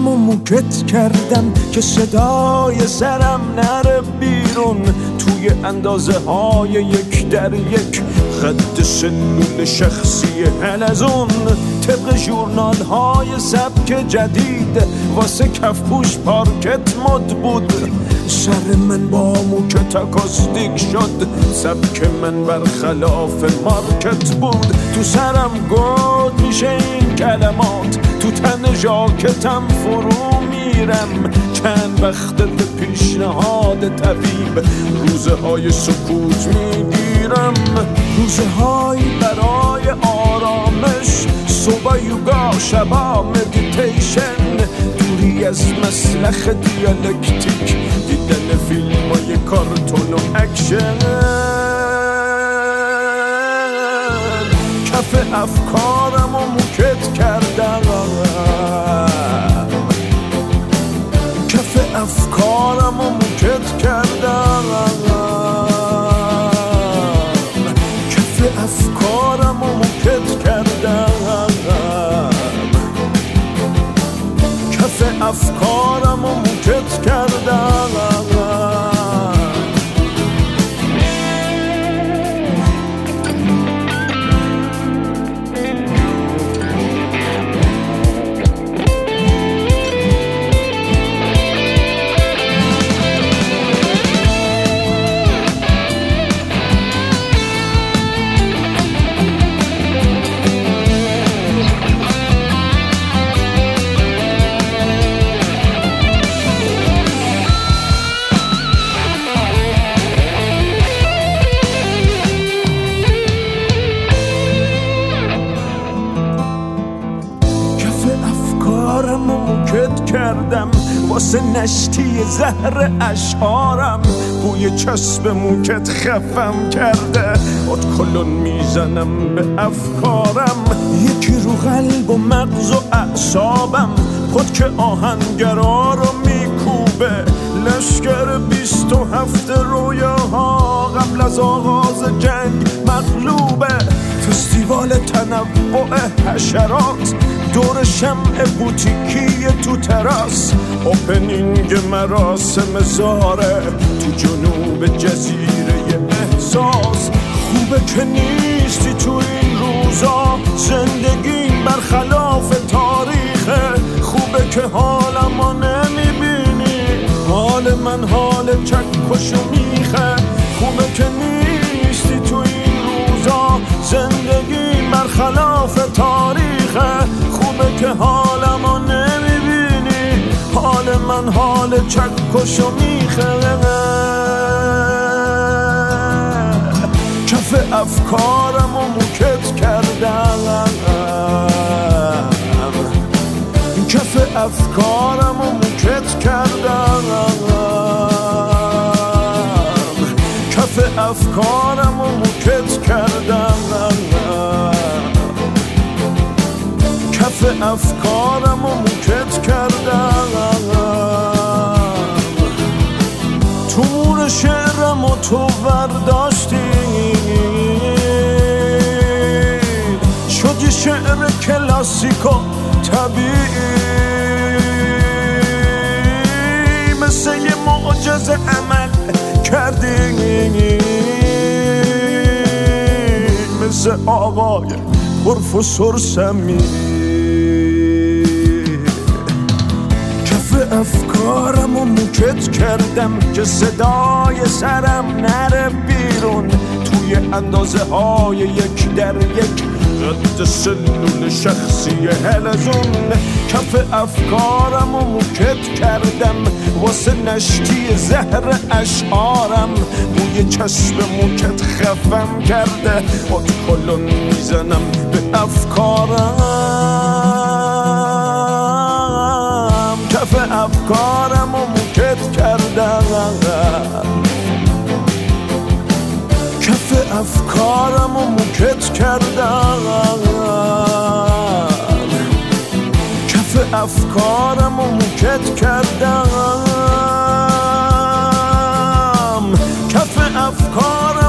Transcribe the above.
افکارم و موکت کردم که صدای سرم نره بیرون توی اندازه های 1 در 1 خط سلول شخصی حلزون طبق ژورنال های سبک جدید واسه کفپوش پارکت مد بود سر من با موکت اکاستیک شد سبک من برخلاف مارکت بود تو سرم گود میشه این کلمات تو تن ژاکتم فرو میرم چند وقت به پیشنهاد طبیب روزه های سکوت میگیرم روزه های برای آرامش صبح یوگا شبا مدیتیشن دوری از مسلخ دیالکتیک دیدن فیلم های کارتون و اکشن کف افکارم و موکت کردم کف افکارم و موکت کردم کف افکارم و موکت کردم کف افکارم و موکت کردم کردم واسه نشتی زهر اشعارم بوی چسب موکت خفم کرده ادکلون میزنم به افکارم یکی رو قلب و مغز و اعصابم پدک آهنگرا رو میکوبه لشکر 27 رویاها قبل از آغاز جنگ مغلوبه فستیوال تنوع حشرات دور شمع بوتیکی تو تراس اوپنینگ مراسم زاره تو جنوب جزیره احساس خوبه که نیستی تو این روزا زندگی برخلاف تاریخه خوبه که حالمو نمیبینی حال من حال چکش و میخه خوبه که نیستی تو این روزا زندگی برخلاف تاریخه خوبه که حالمو نمیبینی حال من حال چکش و میخه کف افکارم و موکت کردم کف افکارم و موکت کردم کف افکارم و موکت کردم کف افکارم و موکت کردم تو مور شعرم و تو برداشتی شدی شعر کلاسیک و طبیعی مثل یه معجزه عمل کردی مثل آقای پروفسور سمی کف افکارم و موکت کردم که صدای سرم نره بیرون توی اندازه های 1 در 1 قد سلول شخصی حلزون کف افکارم و موکت کردم واسه نشتی زهر اشعارم بوی چسب موکت خفم کرده ادکلون میزنم به افکارم کف افکارم و موکت کردم کف افکارم و موکت کردم کف افکارم و موکت کردم کف افکارم